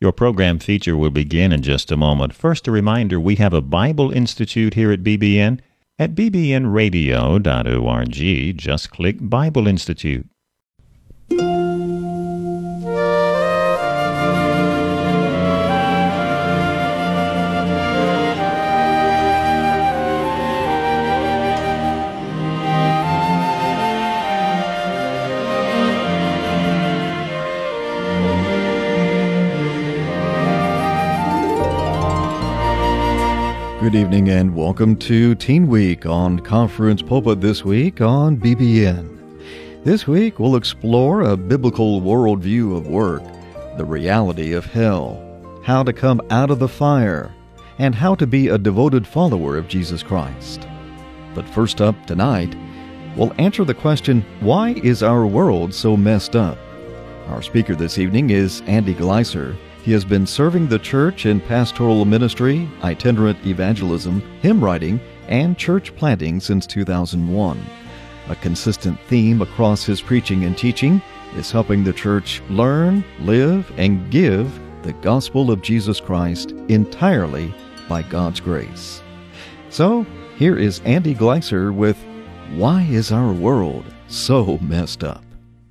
Your program feature will begin in just a moment. First, a reminder, we have a Bible Institute here at BBN. At bbnradio.org, just click Bible Institute. Good evening and welcome to Teen Week on Conference Pulpit this week on BBN. This week we'll explore a biblical worldview of work, the reality of hell, how to come out of the fire, and how to be a devoted follower of Jesus Christ. But first up tonight, we'll answer the question, why is our world so messed up? Our speaker this evening is Andy Gleiser. He has been serving the church in pastoral ministry, itinerant evangelism, hymn writing, and church planting since 2001. A consistent theme across his preaching and teaching is helping the church learn, live, and give the gospel of Jesus Christ entirely by God's grace. So, here is Andy Gleiser with Why is Our World So Messed Up?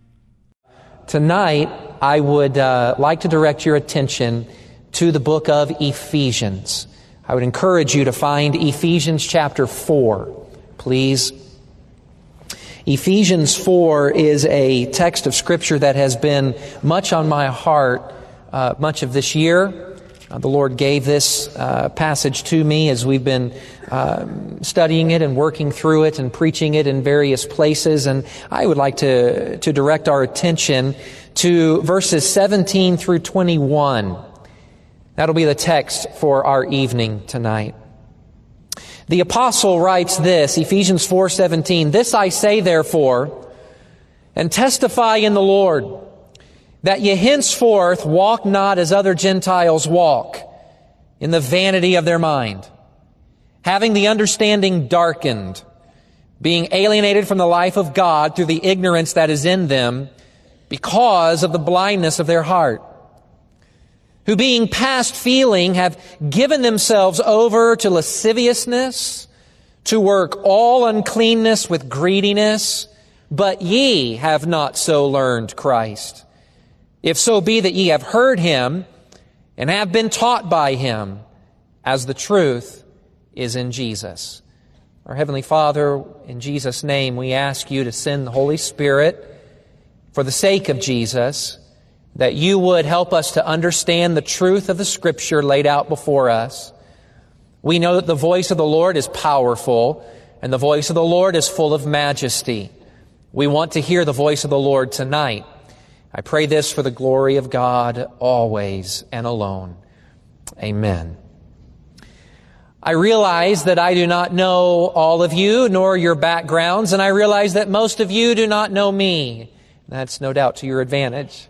Tonight, I would like to direct your attention to the book of Ephesians. I would encourage you to find Ephesians chapter 4, please. Ephesians 4 is a text of Scripture that has been much on my heart much of this year. The Lord gave this passage to me as we've been studying it and working through it and preaching it in various places. And I would like to direct our attention to verses 17 through 21. That'll be the text for our evening tonight. The apostle writes this, Ephesians 4:17, "This I say therefore, and testify in the Lord, that ye henceforth walk not as other Gentiles walk, in the vanity of their mind, having the understanding darkened, being alienated from the life of God through the ignorance that is in them, because of the blindness of their heart, who being past feeling have given themselves over to lasciviousness, to work all uncleanness with greediness, but ye have not so learned Christ. If so be that ye have heard Him, and have been taught by Him, as the truth is in Jesus." Our Heavenly Father, in Jesus' name, we ask You to send the Holy Spirit for the sake of Jesus, that You would help us to understand the truth of the Scripture laid out before us. We know that the voice of the Lord is powerful, and the voice of the Lord is full of majesty. We want to hear the voice of the Lord tonight. I pray this for the glory of God always and alone. Amen. I realize that I do not know all of you, nor your backgrounds, and I realize that most of you do not know me. That's no doubt to your advantage.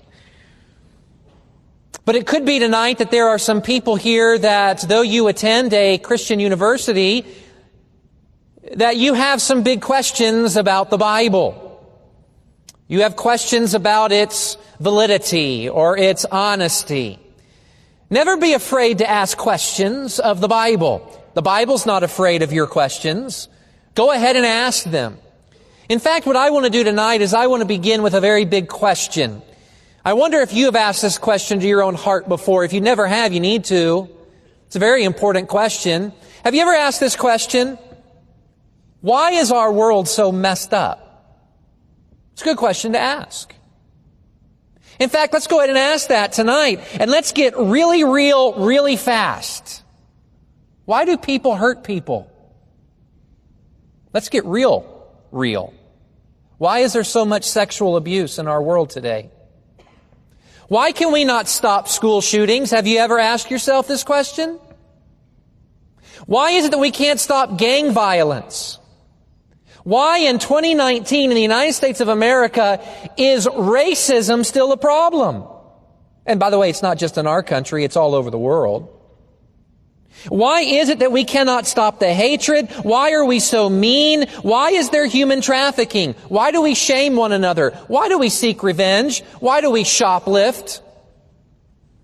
But it could be tonight that there are some people here that, though you attend a Christian university, that you have some big questions about the Bible. You have questions about its validity or its honesty. Never be afraid to ask questions of the Bible. The Bible's not afraid of your questions. Go ahead and ask them. In fact, what I want to do tonight is I want to begin with a very big question. I wonder if you have asked this question to your own heart before. If you never have, you need to. It's a very important question. Have you ever asked this question? Why is our world so messed up? It's a good question to ask. In fact, let's go ahead and ask that tonight. And let's get really real, really fast. Why do people hurt people? Let's get real. Why is there so much sexual abuse in our world today? Why can we not stop school shootings? Have you ever asked yourself this question? Why is it that we can't stop gang violence? Why in 2019 in the United States of America is racism still a problem? And by the way, it's not just in our country, it's all over the world. Why is it that we cannot stop the hatred? Why are we so mean? Why is there human trafficking? Why do we shame one another? Why do we seek revenge? Why do we shoplift?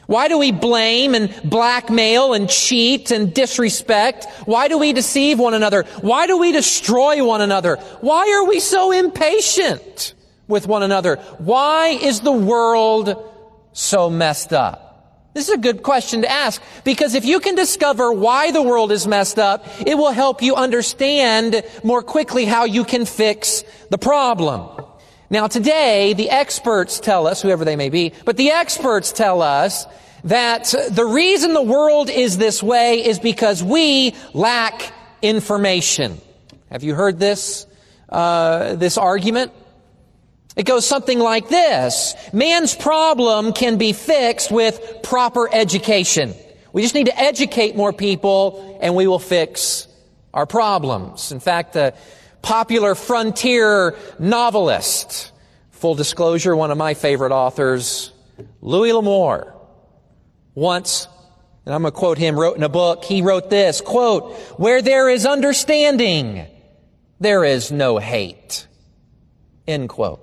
Why do we blame and blackmail and cheat and disrespect? Why do we deceive one another? Why do we destroy one another? Why are we so impatient with one another? Why is the world so messed up? This is a good question to ask, because if you can discover why the world is messed up, it will help you understand more quickly how you can fix the problem. Now today, the experts tell us, whoever they may be, but the experts tell us that the reason the world is this way is because we lack information. Have you heard this argument? It goes something like this. Man's problem can be fixed with proper education. We just need to educate more people and we will fix our problems. In fact, the popular frontier novelist, full disclosure, one of my favorite authors, Louis L'Amour, once, and I'm going to quote him, wrote in a book, he wrote this, quote, "Where there is understanding, there is no hate." End quote.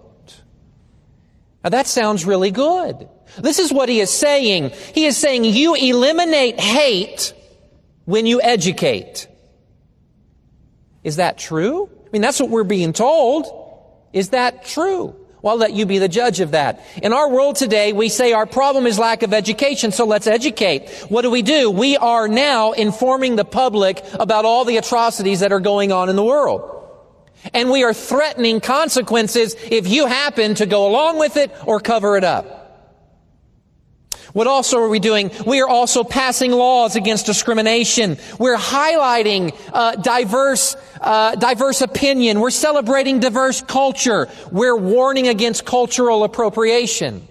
Now that sounds really good. This is what he is saying. He is saying you eliminate hate when you educate. Is that true? I mean, that's what we're being told. Is that true? Well, I'll let you be the judge of that. In our world today, we say our problem is lack of education, so let's educate. What do? We are now informing the public about all the atrocities that are going on in the world. And we are threatening consequences if you happen to go along with it or cover it up. What also are we doing? We are also passing laws against discrimination. We're highlighting diverse opinion. We're celebrating diverse culture. We're warning against cultural appropriation.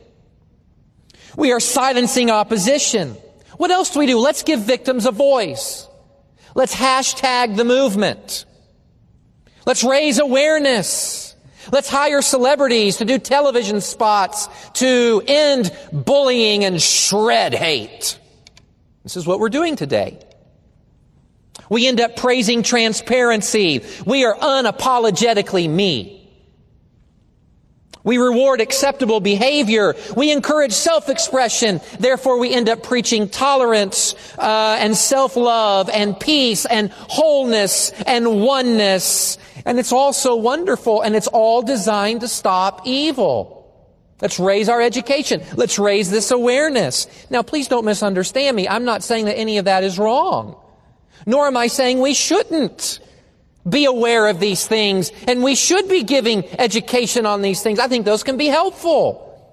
We are silencing opposition. What else do we do? Let's give victims a voice. Let's hashtag the movement. Let's raise awareness. Let's hire celebrities to do television spots to end bullying and shred hate. This is what we're doing today. We end up praising transparency. We are unapologetically me. We reward acceptable behavior. We encourage self-expression. Therefore, we end up preaching tolerance and self-love and peace and wholeness and oneness. And it's all so wonderful, and it's all designed to stop evil. Let's raise our education. Let's raise this awareness. Now, please don't misunderstand me. I'm not saying that any of that is wrong. Nor am I saying we shouldn't be aware of these things, and we should be giving education on these things. I think those can be helpful.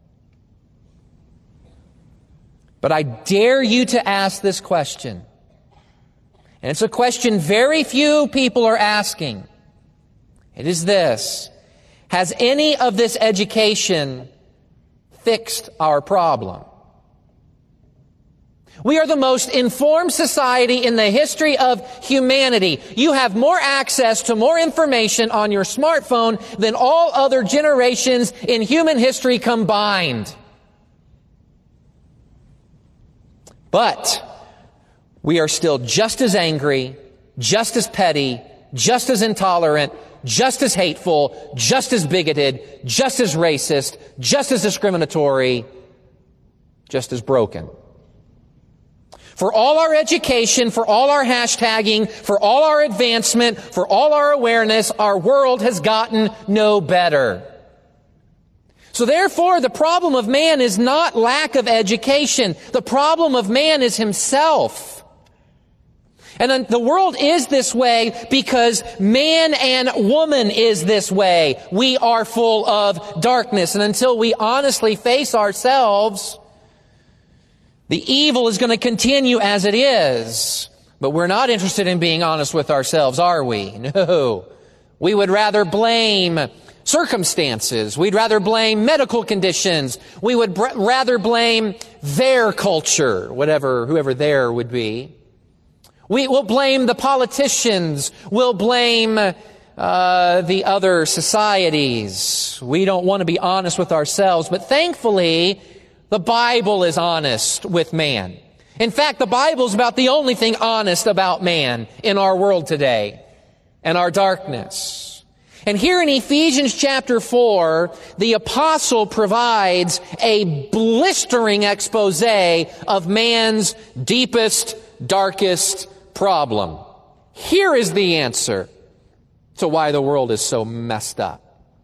But I dare you to ask this question. And it's a question very few people are asking. It is this: has any of this education fixed our problem? We are the most informed society in the history of humanity. You have more access to more information on your smartphone than all other generations in human history combined. But we are still just as angry, just as petty, just as intolerant, just as hateful, just as bigoted, just as racist, just as discriminatory, just as broken. For all our education, for all our hashtagging, for all our advancement, for all our awareness, our world has gotten no better. So therefore, the problem of man is not lack of education. The problem of man is himself. And the world is this way because man and woman is this way. We are full of darkness. And until we honestly face ourselves, the evil is going to continue as it is. But we're not interested in being honest with ourselves, are we? No. We would rather blame circumstances. We'd rather blame medical conditions. We would rather blame their culture, whoever there would be. We will blame the politicians. We'll blame the other societies. We don't want to be honest with ourselves. But thankfully, the Bible is honest with man. In fact, the Bible is about the only thing honest about man in our world today and our darkness. And here in Ephesians chapter 4, the apostle provides a blistering expose of man's deepest, darkest problem. Here is the answer to why the world is so messed up.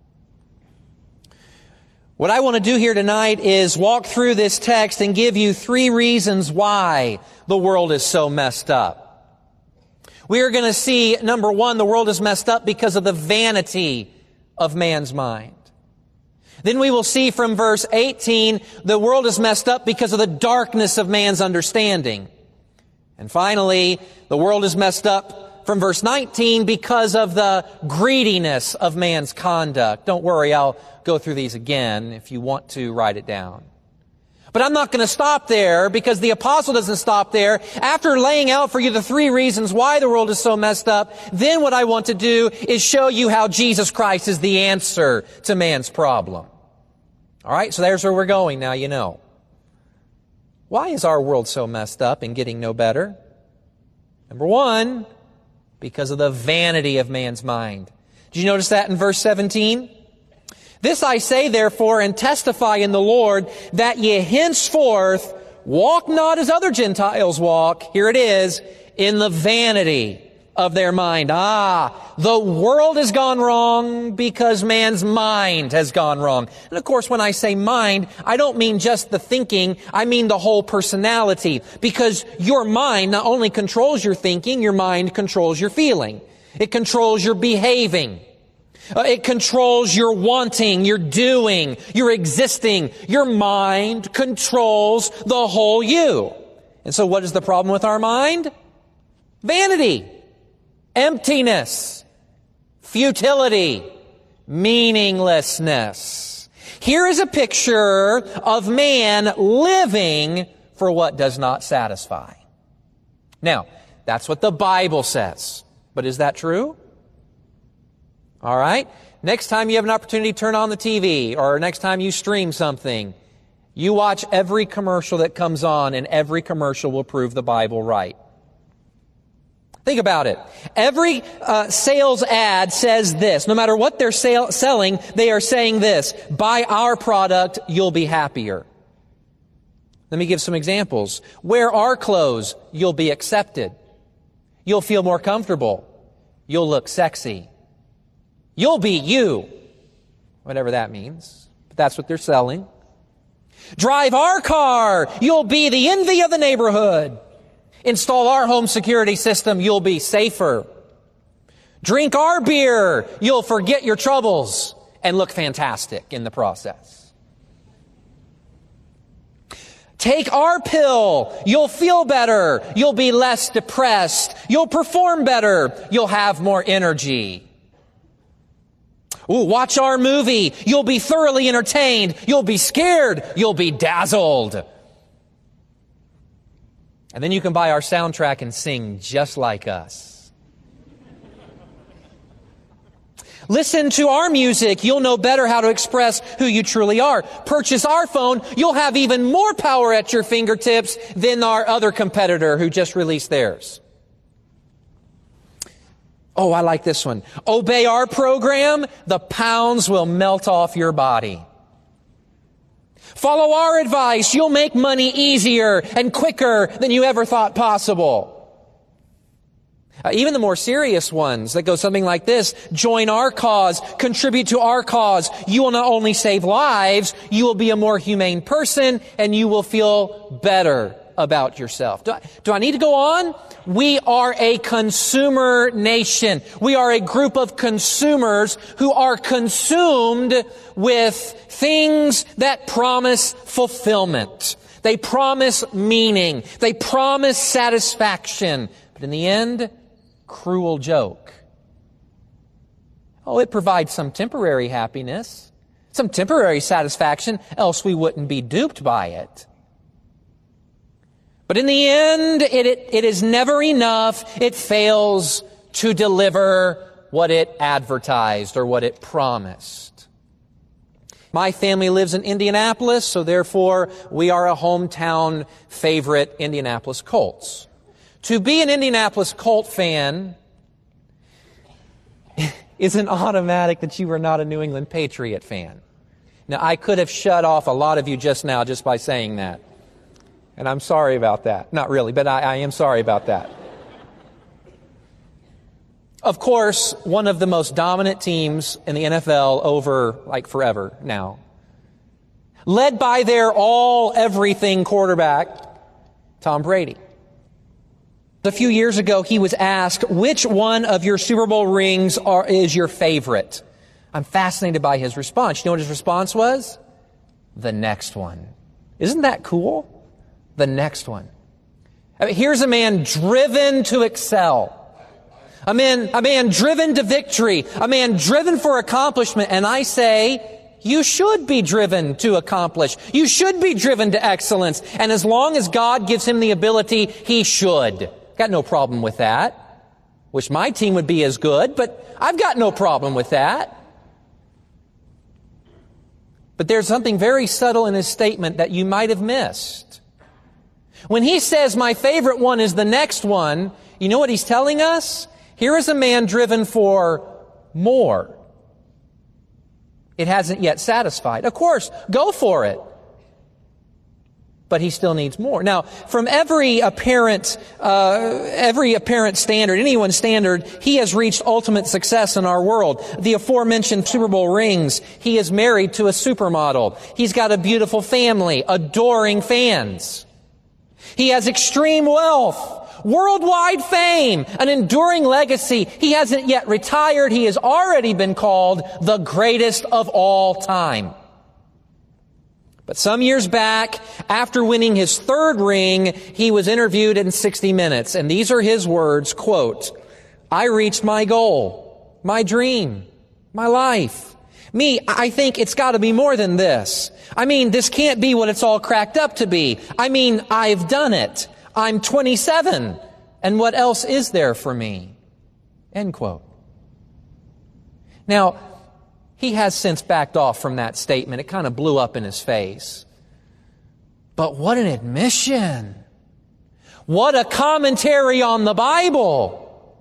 What I want to do here tonight is walk through this text and give you 3 reasons why the world is so messed up. We are going to see, number 1, the world is messed up because of the vanity of man's mind. Then we will see from verse 18, the world is messed up because of the darkness of man's understanding. And finally, the world is messed up from verse 19 because of the greediness of man's conduct. Don't worry, I'll go through these again if you want to write it down. But I'm not going to stop there because the apostle doesn't stop there. After laying out for you the 3 reasons why the world is so messed up, then what I want to do is show you how Jesus Christ is the answer to man's problem. All right, so there's where we're going now, you know. Why is our world so messed up and getting no better? Number 1, because of the vanity of man's mind. Did you notice that in verse 17? This I say, therefore, and testify in the Lord, that ye henceforth walk not as other Gentiles walk. Here it is, in the vanity of their mind. The world has gone wrong because man's mind has gone wrong. And of course, when I say mind, I don't mean just the thinking, I mean the whole personality. Because your mind not only controls your thinking, your mind controls your feeling. It controls your behaving. It controls your wanting, your doing, your existing. Your mind controls the whole you. And so what is the problem with our mind? Vanity, emptiness, futility, meaninglessness. Here is a picture of man living for what does not satisfy. Now, that's what the Bible says. But is that true? All right? Next time you have an opportunity to turn on the TV, or next time you stream something, you watch every commercial that comes on, and every commercial will prove the Bible right. Think about it. Every sales ad says this. No matter what they're selling, they are saying this. Buy our product, you'll be happier. Let me give some examples. Wear our clothes, you'll be accepted. You'll feel more comfortable. You'll look sexy. You'll be you. Whatever that means. But that's what they're selling. Drive our car. You'll be the envy of the neighborhood. Install our home security system. You'll be safer. Drink our beer. You'll forget your troubles and look fantastic in the process. Take our pill. You'll feel better. You'll be less depressed. You'll perform better. You'll have more energy. Ooh, watch our movie. You'll be thoroughly entertained. You'll be scared. You'll be dazzled. And then you can buy our soundtrack and sing just like us. Listen to our music. You'll know better how to express who you truly are. Purchase our phone. You'll have even more power at your fingertips than our other competitor who just released theirs. Oh, I like this one. Obey our program, the pounds will melt off your body. Follow our advice, you'll make money easier and quicker than you ever thought possible. Even the more serious ones that go something like this. Join our cause, contribute to our cause. You will not only save lives, you will be a more humane person, and you will feel better about yourself. Do I need to go on? We are a consumer nation. We are a group of consumers who are consumed with things that promise fulfillment. They promise meaning. They promise satisfaction. But in the end, cruel joke. Oh, it provides some temporary happiness, some temporary satisfaction, else we wouldn't be duped by it. But in the end, it is never enough. It fails to deliver what it advertised or what it promised. My family lives in Indianapolis, so therefore we are a hometown favorite, Indianapolis Colts. To be an Indianapolis Colt fan isn't automatic that you are not a New England Patriot fan. Now, I could have shut off a lot of you just now just by saying that. And I'm sorry about that. Not really, but I am sorry about that. Of course, one of the most dominant teams in the NFL over, forever now. Led by their all-everything quarterback, Tom Brady. A few years ago, he was asked, which one of your Super Bowl rings is your favorite? I'm fascinated by his response. You know what his response was? The next one. Isn't that cool? The next one. I mean, here's a man driven to excel. A man driven to victory. A man driven for accomplishment. And I say, you should be driven to accomplish. You should be driven to excellence. And as long as God gives him the ability, he should. Got no problem with that. Wish my team would be as good, but I've got no problem with that. But there's something very subtle in his statement that you might have missed. When he says, my favorite one is the next one, you know what he's telling us? Here is a man driven for more. It hasn't yet satisfied. Of course, go for it. But he still needs more. Now, from every apparent standard, anyone's standard, he has reached ultimate success in our world. The aforementioned Super Bowl rings. He is married to a supermodel. He's got a beautiful family, adoring fans. He has extreme wealth, worldwide fame, an enduring legacy. He hasn't yet retired. He has already been called the greatest of all time. But some years back, after winning his third ring, he was interviewed in 60 Minutes. And these are his words, quote, I reached my goal, my dream, my life. I think it's got to be more than this. This can't be what it's all cracked up to be. I've done it. I'm 27. And what else is there for me? End quote. Now, he has since backed off from that statement. It kind of blew up in his face. But what an admission. What a commentary on the Bible.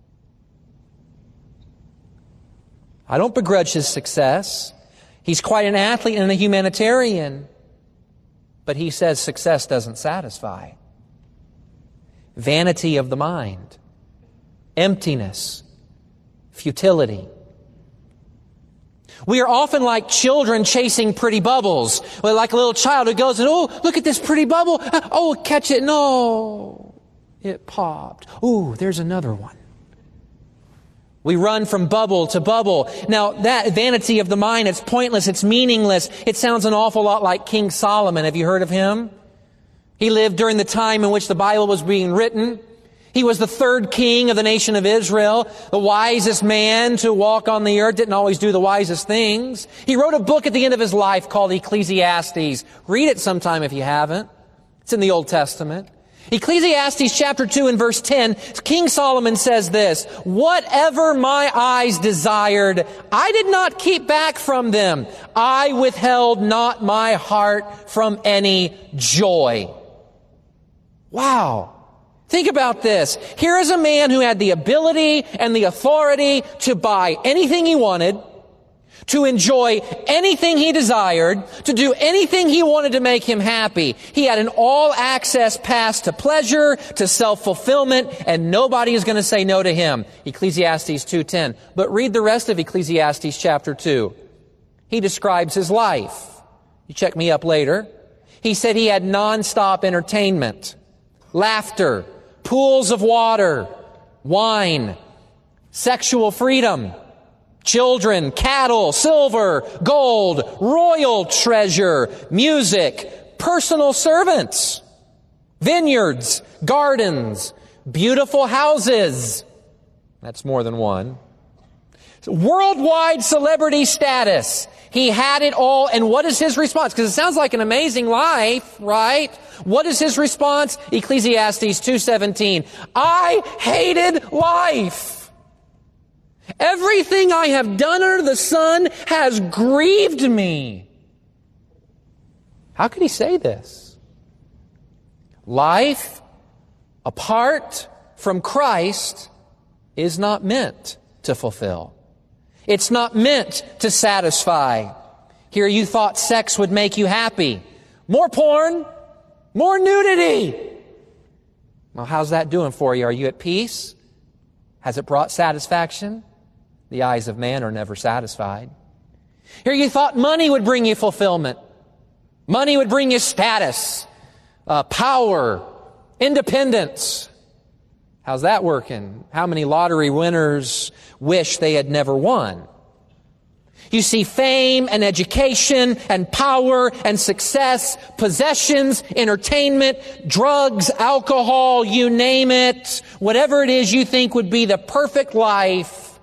I don't begrudge his success. He's quite an athlete and a humanitarian. But he says success doesn't satisfy. Vanity of the mind. Emptiness. Futility. We are often like children chasing pretty bubbles. Like a little child who goes and, oh, look at this pretty bubble. Oh, catch it. No, it popped. Ooh, there's another one. We run from bubble to bubble. Now, that vanity of the mind, it's pointless, it's meaningless. It sounds an awful lot like King Solomon. Have you heard of him? He lived during the time in which the Bible was being written. He was the third king of the nation of Israel, the wisest man to walk on the earth, didn't always do the wisest things. He wrote a book at the end of his life called Ecclesiastes. Read it sometime if you haven't. It's in the Old Testament. Ecclesiastes chapter 2 and verse 10, King Solomon says this, whatever my eyes desired, I did not keep back from them. I withheld not my heart from any joy. Wow. Think about this. Here is a man who had the ability and the authority to buy anything he wanted, to enjoy anything he desired, to do anything he wanted to make him happy. He had an all-access pass to pleasure, to self-fulfillment, and nobody is going to say no to him. Ecclesiastes 2:10. But read the rest of Ecclesiastes chapter 2. He describes his life. You check me up later. He said he had non-stop entertainment, laughter, pools of water, wine, sexual freedom, children, cattle, silver, gold, royal treasure, music, personal servants, vineyards, gardens, beautiful houses. That's more than one. Worldwide celebrity status. He had it all. And what is his response? Because it sounds like an amazing life, right? What is his response? Ecclesiastes 2:17. I hated life. Everything I have done under the sun has grieved me. How could he say this? Life apart from Christ is not meant to fulfill. It's not meant to satisfy. Here you thought sex would make you happy. More porn, more nudity. Well, how's that doing for you? Are you at peace? Has it brought satisfaction? The eyes of man are never satisfied. Here you thought money would bring you fulfillment. Money would bring you status, power, independence. How's that working? How many lottery winners wish they had never won? You see fame and education and power and success, possessions, entertainment, drugs, alcohol, you name it. Whatever it is you think would be the perfect life.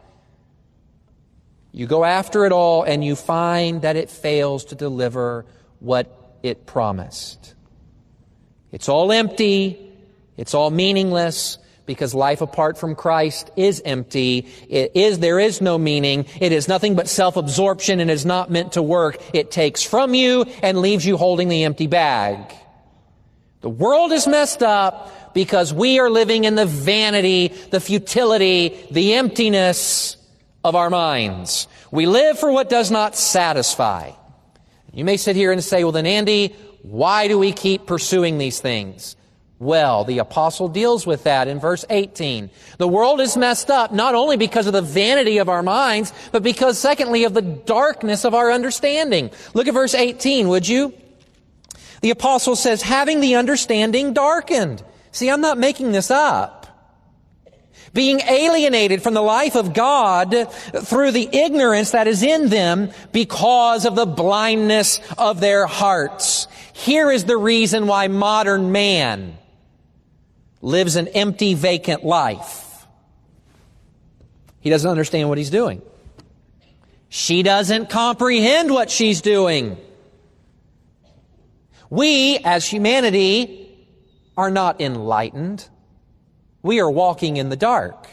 You go after it all and you find that it fails to deliver what it promised. It's all empty. It's all meaningless. Because life apart from Christ is empty. There is no meaning. It is nothing but self-absorption and is not meant to work. It takes from you and leaves you holding the empty bag. The world is messed up because we are living in the vanity, the futility, the emptiness of our minds. We live for what does not satisfy. You may sit here and say, well then Andy, why do we keep pursuing these things? Well, the apostle deals with that in verse 18. The world is messed up not only because of the vanity of our minds, but because, secondly, of the darkness of our understanding. Look at verse 18, would you? The apostle says, having the understanding darkened. See, I'm not making this up. Being alienated from the life of God through the ignorance that is in them because of the blindness of their hearts. Here is the reason why modern man lives an empty, vacant life. He doesn't understand what he's doing. She doesn't comprehend what she's doing. We, as humanity, are not enlightened. We are walking in the dark.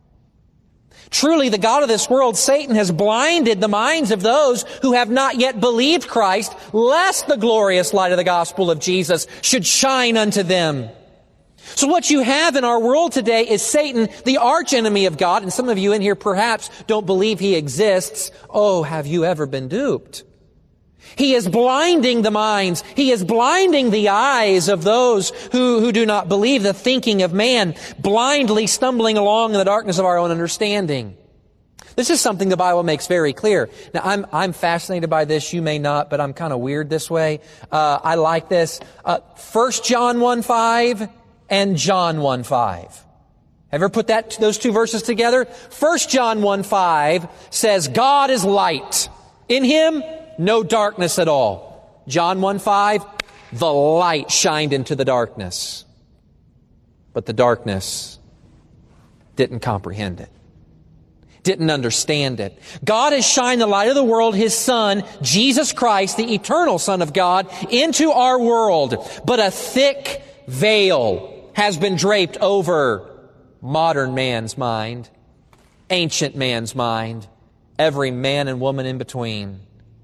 Truly, the God of this world, Satan, has blinded the minds of those who have not yet believed Christ, lest the glorious light of the gospel of Jesus should shine unto them. So what you have in our world today is Satan, the archenemy of God, and some of you in here perhaps don't believe he exists. Oh, have you ever been duped? He is blinding the minds. He is blinding the eyes of those who do not believe the thinking of man, blindly stumbling along in the darkness of our own understanding. This is something the Bible makes very clear. Now, I'm fascinated by this. You may not, but I'm kind of weird this way. I like this. 1 John 1:5 and John 1:5. Ever put those two verses together? 1 John 1:5 says, God is light. In Him, no darkness at all. John 1:5, the light shined into the darkness. But the darkness didn't comprehend it. Didn't understand it. God has shined the light of the world, His Son, Jesus Christ, the eternal Son of God, into our world. But a thick veil has been draped over modern man's mind, ancient man's mind, every man and woman in between.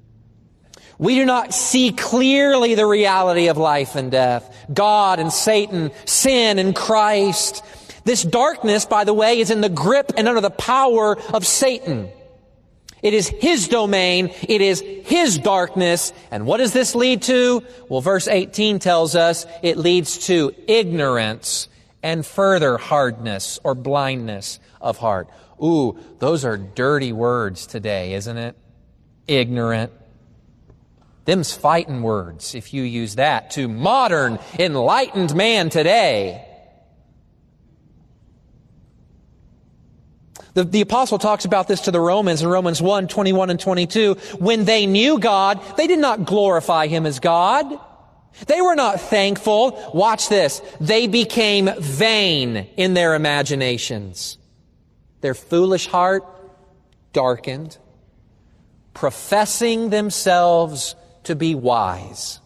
We do not see clearly the reality of life and death, God and Satan, sin and Christ. This darkness, by the way, is in the grip and under the power of Satan. It is his domain. It is his darkness. And what does this lead to? Well, verse 18 tells us it leads to ignorance and further hardness or blindness of heart. Ooh, those are dirty words today, isn't it? Ignorant. Them's fighting words, if you use that, to modern, enlightened man today. The apostle talks about this to the Romans in Romans 1:21 and 22. When they knew God, they did not glorify Him as God. They were not thankful. Watch this. They became vain in their imaginations. Their foolish heart darkened, professing themselves to be wise.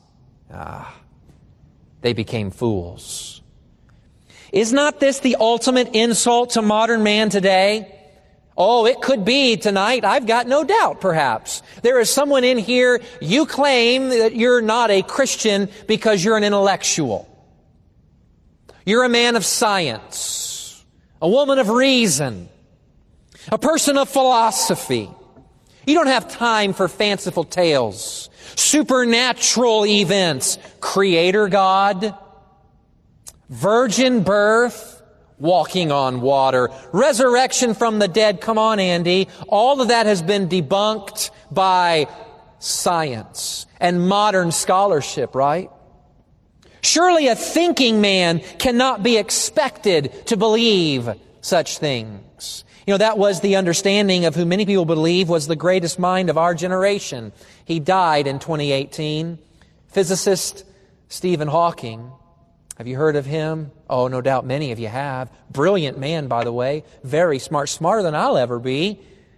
They became fools. Is not this the ultimate insult to modern man today? Oh, it could be tonight. I've got no doubt, perhaps. There is someone in here, you claim that you're not a Christian because you're an intellectual. You're a man of science, a woman of reason, a person of philosophy. You don't have time for fanciful tales, supernatural events, Creator God, virgin birth, walking on water, resurrection from the dead. Come on, Andy. All of that has been debunked by science and modern scholarship, right? Surely a thinking man cannot be expected to believe such things. You know, that was the understanding of who many people believe was the greatest mind of our generation. He died in 2018. Physicist Stephen Hawking. Have you heard of him? Oh, no doubt many of you have. Brilliant man, by the way. Very smart. Smarter than I'll ever be.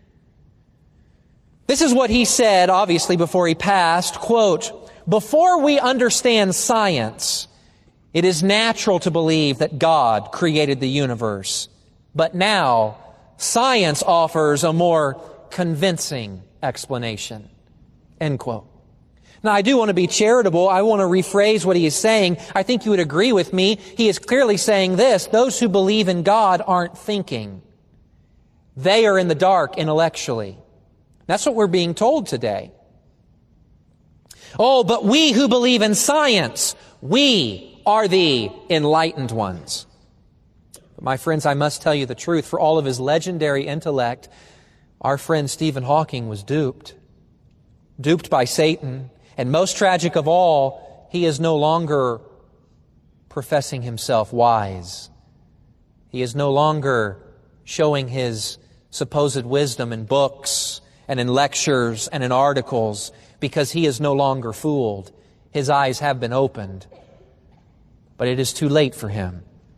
This is what he said, obviously, before he passed. Quote, "Before we understand science, it is natural to believe that God created the universe. But now, science offers a more convincing explanation." End quote. Now, I do want to be charitable. I want to rephrase what he is saying. I think you would agree with me. He is clearly saying this: those who believe in God aren't thinking. They are in the dark intellectually. That's what we're being told today. Oh, but we who believe in science, we are the enlightened ones. But my friends, I must tell you the truth. For all of his legendary intellect, our friend Stephen Hawking was duped. Duped by Satan. And most tragic of all, he is no longer professing himself wise. He is no longer showing his supposed wisdom in books and in lectures and in articles, because he is no longer fooled. His eyes have been opened. But it is too late for him.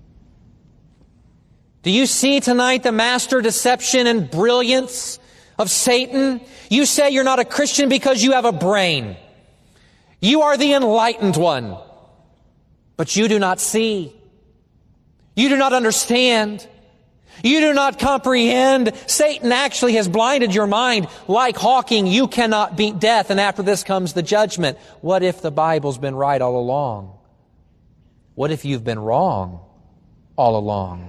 Do you see tonight the master deception and brilliance of Satan? You say you're not a Christian because you have a brain. You are the enlightened one. But you do not see. You do not understand. You do not comprehend. Satan actually has blinded your mind. Like Hawking, you cannot beat death, and after this comes the judgment. What if the Bible's been right all along? What if you've been wrong all along?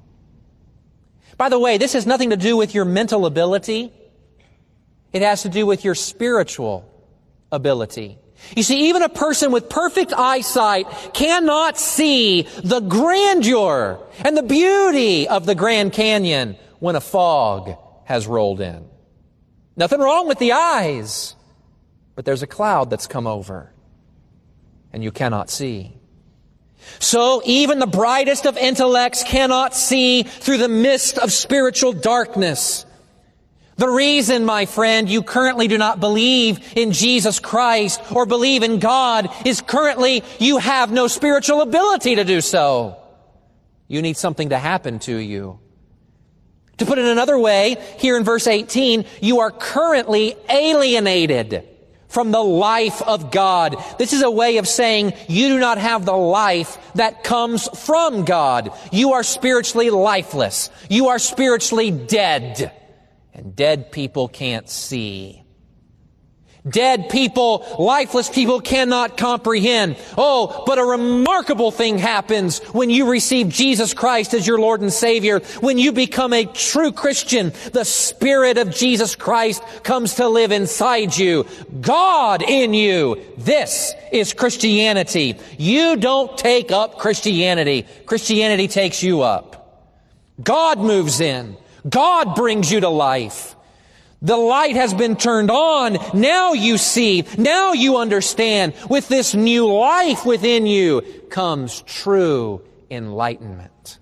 By the way, this has nothing to do with your mental ability. It has to do with your spiritual ability. You see, even a person with perfect eyesight cannot see the grandeur and the beauty of the Grand Canyon when a fog has rolled in. Nothing wrong with the eyes, but there's a cloud that's come over, and you cannot see. So even the brightest of intellects cannot see through the mist of spiritual darkness. The reason, my friend, you currently do not believe in Jesus Christ or believe in God is currently you have no spiritual ability to do so. You need something to happen to you. To put it another way, here in verse 18, you are currently alienated from the life of God. This is a way of saying you do not have the life that comes from God. You are spiritually lifeless. You are spiritually dead. And dead people can't see. Dead people, lifeless people cannot comprehend. Oh, but a remarkable thing happens when you receive Jesus Christ as your Lord and Savior. When you become a true Christian, the Spirit of Jesus Christ comes to live inside you. God in you. This is Christianity. You don't take up Christianity. Christianity takes you up. God moves in. God brings you to life. The light has been turned on. Now you see. Now you understand. With this new life within you comes true enlightenment.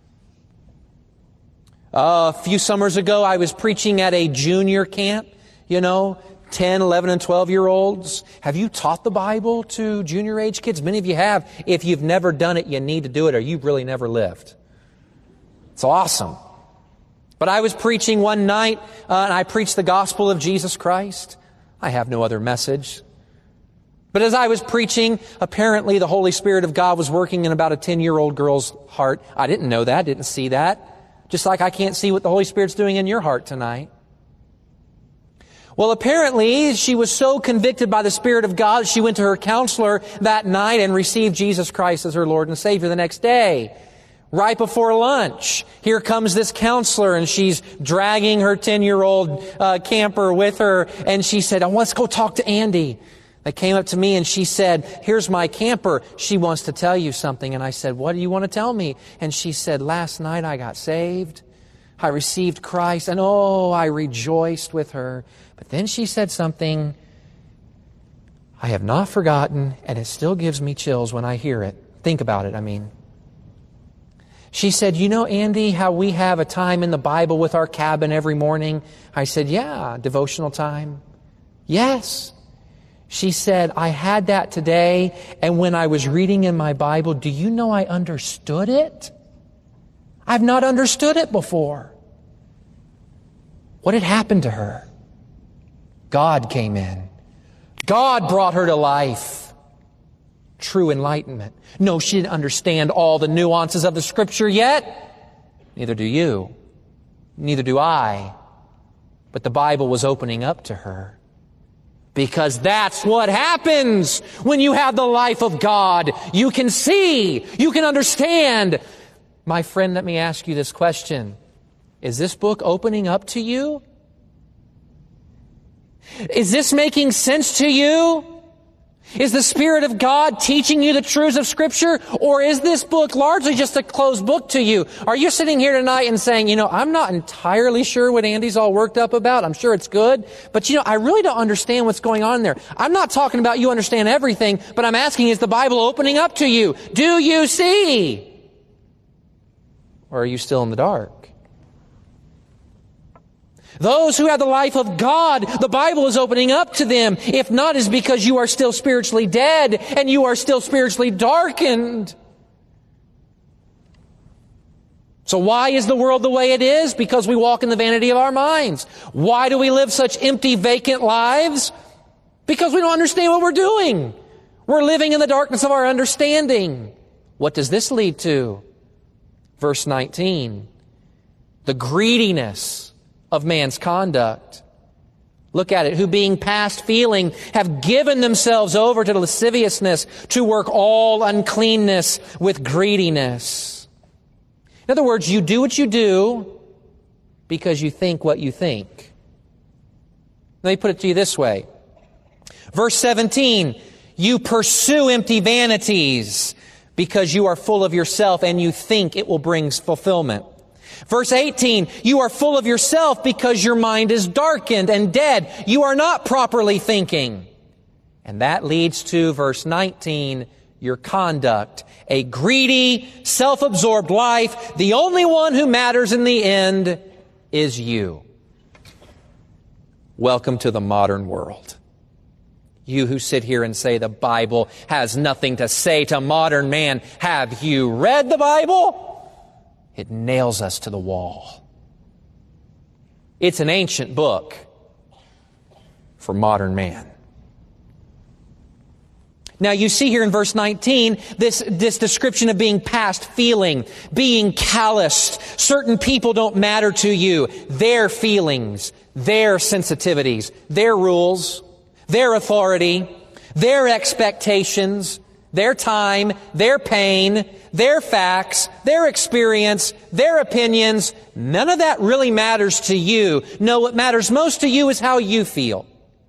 A few summers ago, I was preaching at a junior camp, 10, 11, and 12-year-olds. Have you taught the Bible to junior age kids? Many of you have. If you've never done it, you need to do it, or you've really never lived. It's awesome. But I was preaching one night, and I preached the gospel of Jesus Christ. I have no other message. But as I was preaching, apparently the Holy Spirit of God was working in about a 10-year-old girl's heart. I didn't know that, didn't see that. Just like I can't see what the Holy Spirit's doing in your heart tonight. Well, apparently she was so convicted by the Spirit of God, she went to her counselor that night and received Jesus Christ as her Lord and Savior the next day. Right before lunch, here comes this counselor, and she's dragging her 10-year-old camper with her, and she said, "Oh, let's go talk to Andy." They came up to me and she said, "Here's my camper. She wants to tell you something." And I said, "What do you want to tell me?" And she said, "Last night I got saved. I received Christ, and oh, I rejoiced with her." But then she said something I have not forgotten, and it still gives me chills when I hear it. Think about it, She said, "You know, Andy, how we have a time in the Bible with our cabin every morning?" I said, "Yeah, devotional time." "Yes." She said, "I had that today, and when I was reading in my Bible, do you know I understood it? I've not understood it before." What had happened to her? God came in. God brought her to life. True enlightenment. No, she didn't understand all the nuances of the Scripture yet. Neither do you. Neither do I. But the Bible was opening up to her. Because that's what happens when you have the life of God. You can see. You can understand. My friend, let me ask you this question. Is this book opening up to you? Is this making sense to you? Is the Spirit of God teaching you the truths of Scripture? Or is this book largely just a closed book to you? Are you sitting here tonight and saying, I'm not entirely sure what Andy's all worked up about. I'm sure it's good. But I really don't understand what's going on there. I'm not talking about you understand everything, but I'm asking, is the Bible opening up to you? Do you see? Or are you still in the dark? Those who have the life of God, the Bible is opening up to them. If not, it's because you are still spiritually dead and you are still spiritually darkened. So why is the world the way it is? Because we walk in the vanity of our minds. Why do we live such empty, vacant lives? Because we don't understand what we're doing. We're living in the darkness of our understanding. What does this lead to? Verse 19. The greediness of man's conduct. Look at it. Who being past feeling have given themselves over to lasciviousness, to work all uncleanness with greediness. In other words, you do what you do because you think what you think. Let me put it to you this way. Verse 17, you pursue empty vanities because you are full of yourself and you think it will bring fulfillment. Verse 18, you are full of yourself because your mind is darkened and dead. You are not properly thinking. And that leads to verse 19, your conduct. A greedy, self-absorbed life. The only one who matters in the end is you. Welcome to the modern world. You who sit here and say the Bible has nothing to say to modern man, have you read the Bible? It nails us to the wall. It's an ancient book for modern man. Now you see here in verse 19, this description of being past feeling, being calloused. Certain people don't matter to you. Their feelings, their sensitivities, their rules, their authority, their expectations, their time, their pain, their facts, their experience, their opinions, none of that really matters to you. No, what matters most to you is how you feel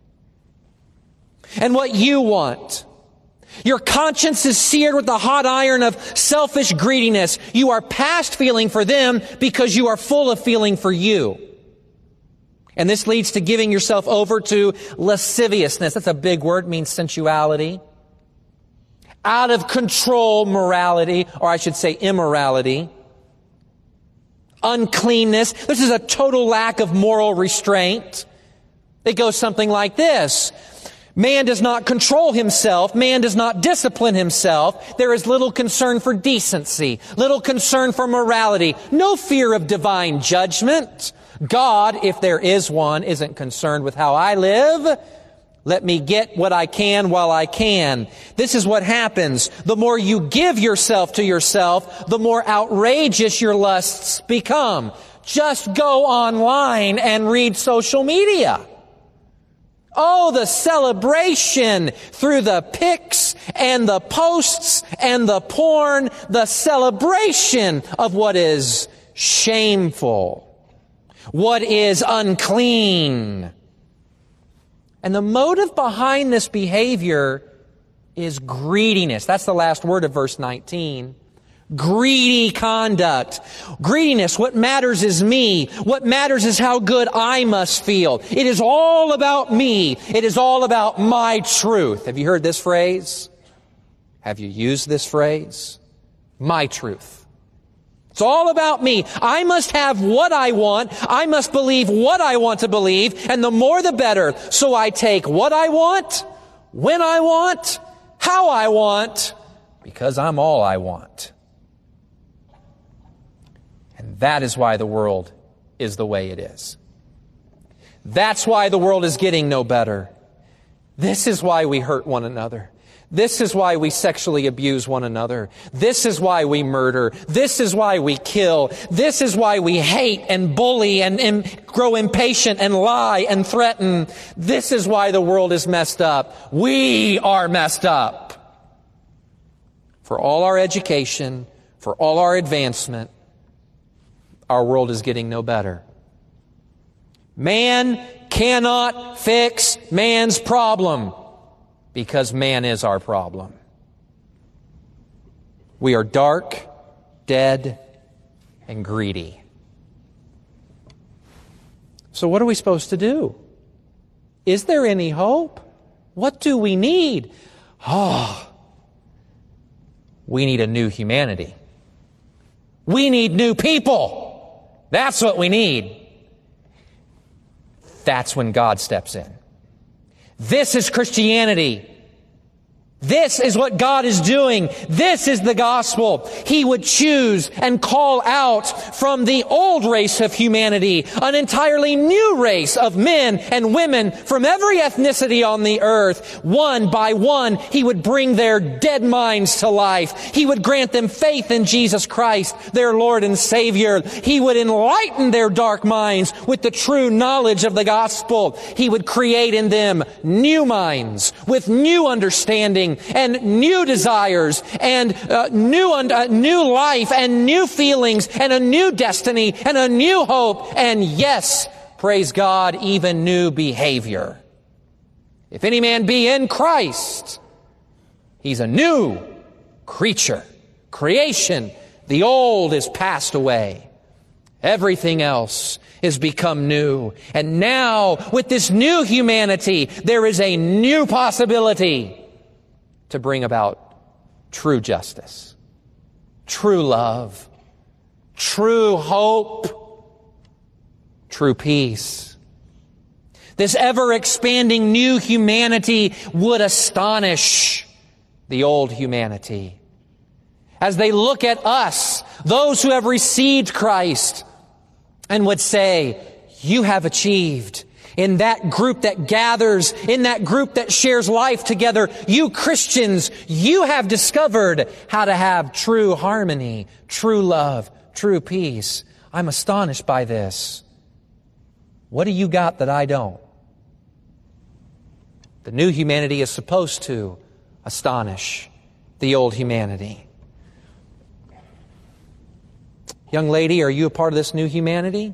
and what you want. Your conscience is seared with the hot iron of selfish greediness. You are past feeling for them because you are full of feeling for you. And this leads to giving yourself over to lasciviousness. That's a big word, it means sensuality. Out of control morality, or I should say immorality. Uncleanness. This is a total lack of moral restraint. It goes something like this. Man does not control himself. Man does not discipline himself. There is little concern for decency, little concern for morality, no fear of divine judgment. God, if there is one, isn't concerned with how I live. Let me get what I can while I can. This is what happens. The more you give yourself to yourself, the more outrageous your lusts become. Just go online and read social media. Oh, the celebration through the pics and the posts and the porn, the celebration of what is shameful, what is unclean. And the motive behind this behavior is greediness. That's the last word of verse 19. Greedy conduct. Greediness. What matters is me. What matters is how good I must feel. It is all about me. It is all about my truth. Have you heard this phrase? Have you used this phrase? My truth. It's all about me. I must have what I want. I must believe what I want to believe. And the more the better. So I take what I want, when I want, how I want, because I'm all I want. And that is why the world is the way it is. That's why the world is getting no better. This is why we hurt one another. This is why we sexually abuse one another. This is why we murder. This is why we kill. This is why we hate and bully and grow impatient and lie and threaten. This is why the world is messed up. We are messed up. For all our education, for all our advancement, our world is getting no better. Man cannot fix man's problem because man is our problem. We are dark, dead, and greedy. So what are we supposed to do? Is there any hope? What do we need? We need a new humanity. We need new people. That's what we need. That's when God steps in. This is Christianity. This is what God is doing. This is the gospel. He would choose and call out from the old race of humanity an entirely new race of men and women from every ethnicity on the earth. One by one, He would bring their dead minds to life. He would grant them faith in Jesus Christ, their Lord and Savior. He would enlighten their dark minds with the true knowledge of the gospel. He would create in them new minds with new understanding and new desires and new life and new feelings and a new destiny and a new hope and, yes, praise God, even new behavior. If any man be in Christ, he's a new creature, creation. The old is passed away. Everything else is become new. And now, with this new humanity, there is a new possibility to bring about true justice, true love, true hope, true peace. This ever-expanding new humanity would astonish the old humanity. As they look at us, those who have received Christ, and would say, you have achieved. In that group that gathers, in that group that shares life together, you Christians, you have discovered how to have true harmony, true love, true peace. I'm astonished by this. What do you got that I don't? The new humanity is supposed to astonish the old humanity. Young lady, are you a part of this new humanity?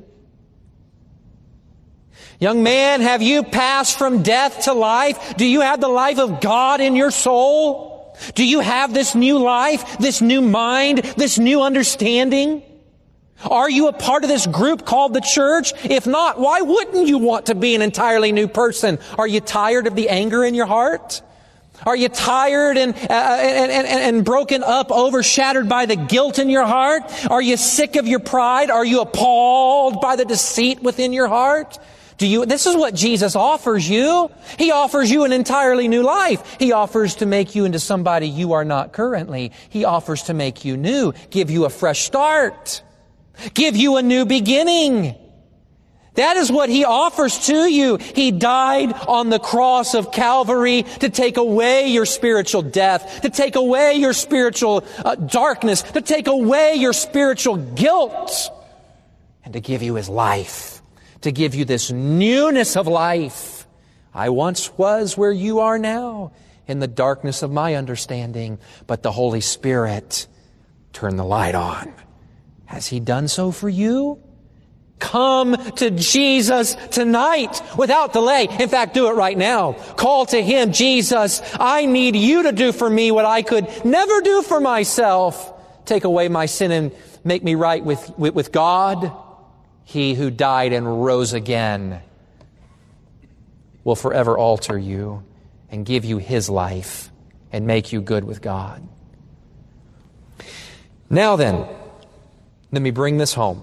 Young man, have you passed from death to life? Do you have the life of God in your soul? Do you have this new life, this new mind, this new understanding? Are you a part of this group called the church? If not, why wouldn't you want to be an entirely new person? Are you tired of the anger in your heart? Are you tired and broken up, overshadowed by the guilt in your heart? Are you sick of your pride? Are you appalled by the deceit within your heart? This is what Jesus offers you. He offers you an entirely new life. He offers to make you into somebody you are not currently. He offers to make you new, give you a fresh start, give you a new beginning. That is what He offers to you. He died on the cross of Calvary to take away your spiritual death, to take away your spiritual darkness, to take away your spiritual guilt, and to give you His life, to give you this newness of life, I once was where you are now, in the darkness of my understanding, but the Holy Spirit turned the light on. Has He done so for you? Come to Jesus tonight without delay. In fact, do it right now. Call to Him, Jesus, I need you to do for me what I could never do for myself. Take away my sin and make me right with God. He who died and rose again will forever alter you and give you His life and make you good with God. Now then, let me bring this home.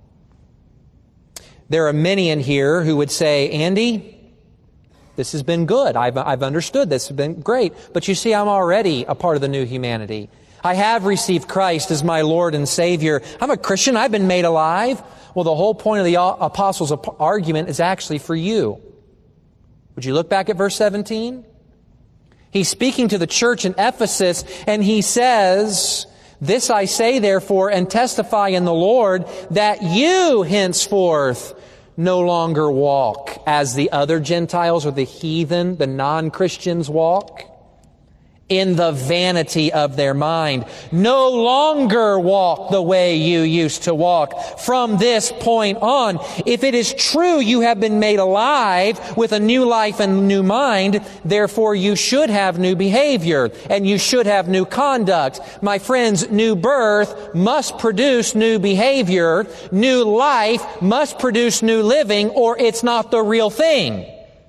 There are many in here who would say, Andy, this has been good. I've understood this has been great. But you see, I'm already a part of the new humanity. I have received Christ as my Lord and Savior. I'm a Christian. I've been made alive. Well, the whole point of the apostles' argument is actually for you. Would you look back at verse 17? He's speaking to the church in Ephesus, and he says, this I say, therefore, and testify in the Lord, that you henceforth no longer walk as the other Gentiles or the heathen, the non-Christians walk, in the vanity of their mind. No longer walk the way you used to walk. From this point on, if it is true you have been made alive with a new life and new mind, therefore you should have new behavior and you should have new conduct. My friends, new birth must produce new behavior. New life must produce new living, or it's not the real thing.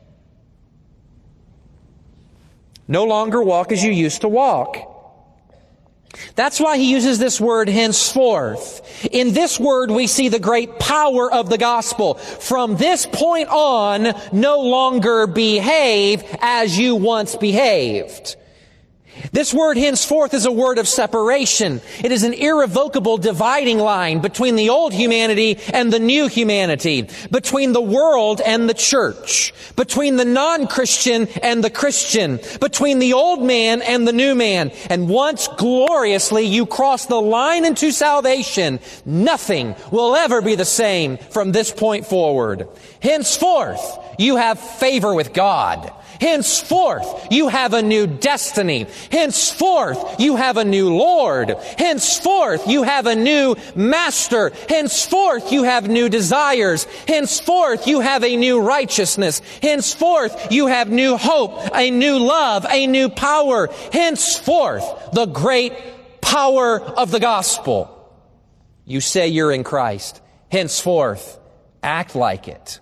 No longer walk as you used to walk. That's why he uses this word henceforth. In this word we see the great power of the gospel. From this point on, no longer behave as you once behaved. This word henceforth is a word of separation. It is an irrevocable dividing line between the old humanity and the new humanity, between the world and the church, between the non-Christian and the Christian, between the old man and the new man. And once gloriously you cross the line into salvation, nothing will ever be the same from this point forward. Henceforth, you have favor with God. Henceforth, you have a new destiny. Henceforth, you have a new Lord. Henceforth, you have a new master. Henceforth, you have new desires. Henceforth, you have a new righteousness. Henceforth, you have new hope, a new love, a new power. Henceforth, the great power of the gospel. You say you're in Christ. Henceforth, act like it.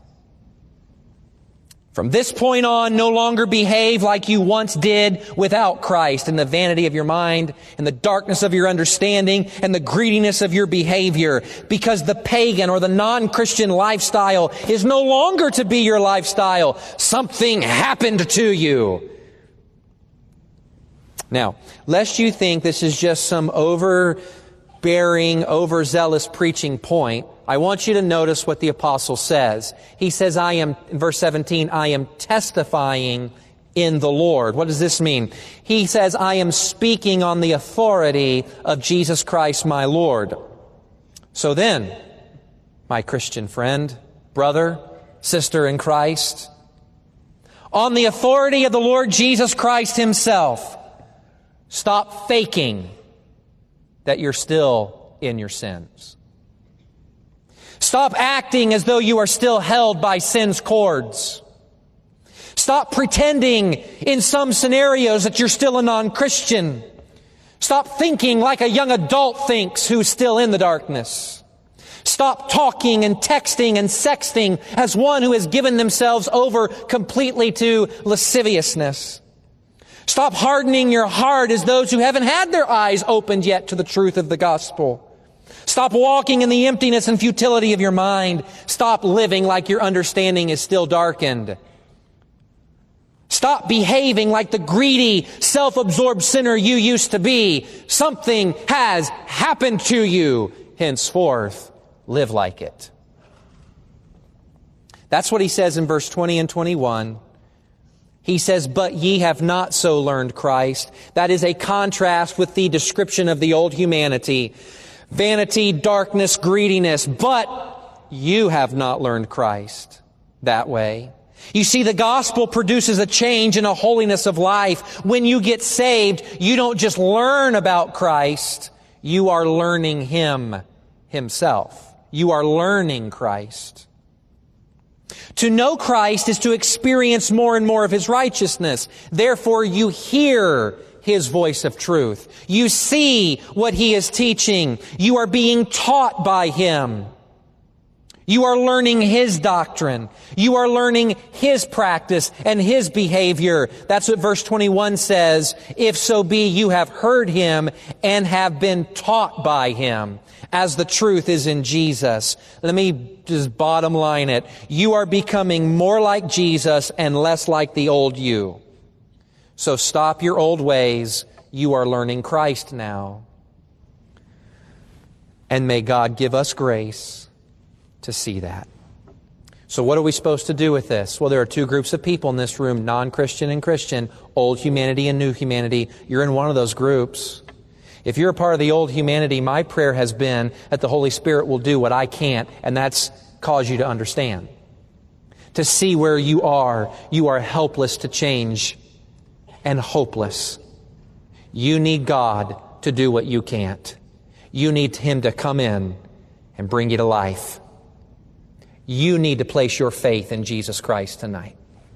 From this point on, no longer behave like you once did without Christ, in the vanity of your mind, in the darkness of your understanding, and the greediness of your behavior, because the pagan or the non-Christian lifestyle is no longer to be your lifestyle. Something happened to you. Now, lest you think this is just some overbearing, overzealous preaching point, I want you to notice what the apostle says. He says, in verse 17, I am testifying in the Lord. What does this mean? He says, I am speaking on the authority of Jesus Christ, my Lord. So then, my Christian friend, brother, sister in Christ, on the authority of the Lord Jesus Christ Himself, stop faking that you're still in your sins. Stop acting as though you are still held by sin's cords. Stop pretending in some scenarios that you're still a non-Christian. Stop thinking like a young adult thinks who's still in the darkness. Stop talking and texting and sexting as one who has given themselves over completely to lasciviousness. Stop hardening your heart as those who haven't had their eyes opened yet to the truth of the gospel. Stop walking in the emptiness and futility of your mind. Stop living like your understanding is still darkened. Stop behaving like the greedy, self-absorbed sinner you used to be. Something has happened to you. Henceforth, live like it. That's what he says in verse 20 and 21. He says, but ye have not so learned Christ. That is a contrast with the description of the old humanity. Vanity, darkness, greediness. But you have not learned Christ that way. You see, the gospel produces a change and a holiness of life. When you get saved, you don't just learn about Christ, you are learning Him Himself. You are learning Christ. To know Christ is to experience more and more of His righteousness. Therefore, you hear His voice of truth. You see what He is teaching. You are being taught by Him. You are learning His doctrine. You are learning His practice and His behavior. That's what verse 21 says. If so be you have heard Him and have been taught by Him, as the truth is in Jesus. Let me just bottom line it. You are becoming more like Jesus and less like the old you. So stop your old ways. You are learning Christ now. And may God give us grace to see that. So what are we supposed to do with this? Well, there are two groups of people in this room, non-Christian and Christian, old humanity and new humanity. You're in one of those groups. If you're a part of the old humanity, my prayer has been that the Holy Spirit will do what I can't, and that's cause you to understand. To see where you are helpless to change and hopeless. You need God to do what you can't. You need Him to come in and bring you to life. You need to place your faith in Jesus Christ tonight.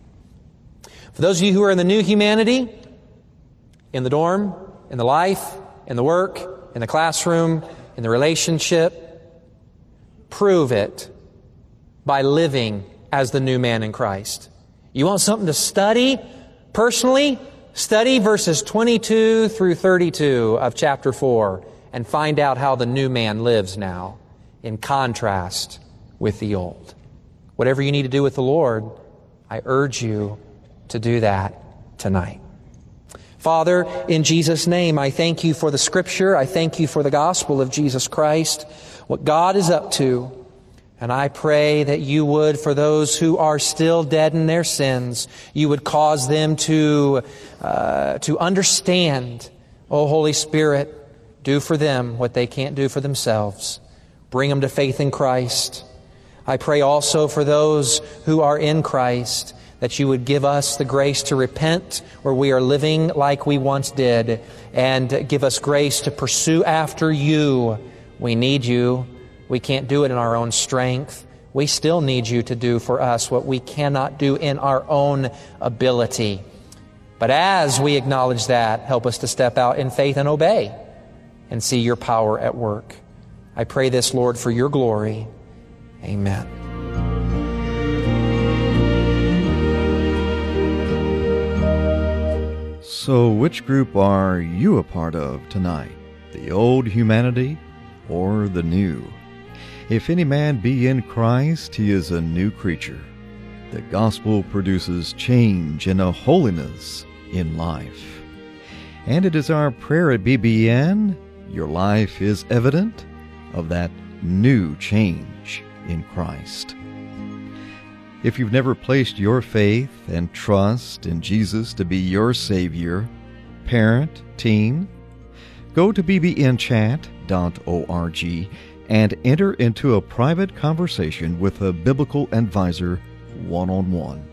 For those of you who are in the new humanity, in the dorm, in the life, in the work, in the classroom, in the relationship, prove it by living as the new man in Christ. You want something to study personally? Study verses 22 through 32 of chapter 4 and find out how the new man lives now in contrast with the old. Whatever you need to do with the Lord, I urge you to do that tonight. Father, in Jesus' name, I thank you for the Scripture. I thank you for the gospel of Jesus Christ, what God is up to. And I pray that you would, for those who are still dead in their sins, you would cause them to understand. Oh, Holy Spirit, do for them what they can't do for themselves. Bring them to faith in Christ. I pray also for those who are in Christ, that you would give us the grace to repent where we are living like we once did, and give us grace to pursue after you. We need you. We can't do it in our own strength. We still need you to do for us what we cannot do in our own ability. But as we acknowledge that, help us to step out in faith and obey and see your power at work. I pray this, Lord, for your glory. Amen. So which group are you a part of tonight? The old humanity or the new? If any man be in Christ, he is a new creature. The gospel produces change and a holiness in life. And it is our prayer at BBN, your life is evident of that new change in Christ. If you've never placed your faith and trust in Jesus to be your Savior, parent, teen, go to bbnchat.org and enter into a private conversation with a biblical advisor one-on-one.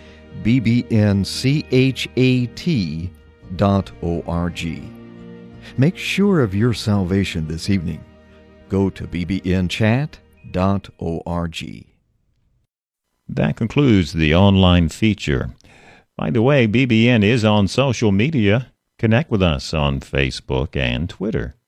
bbnchat.org. Make sure of your salvation this evening. Go to bbnchat.org. That concludes the online feature. By the way, BBN is on social media. Connect with us on Facebook and Twitter.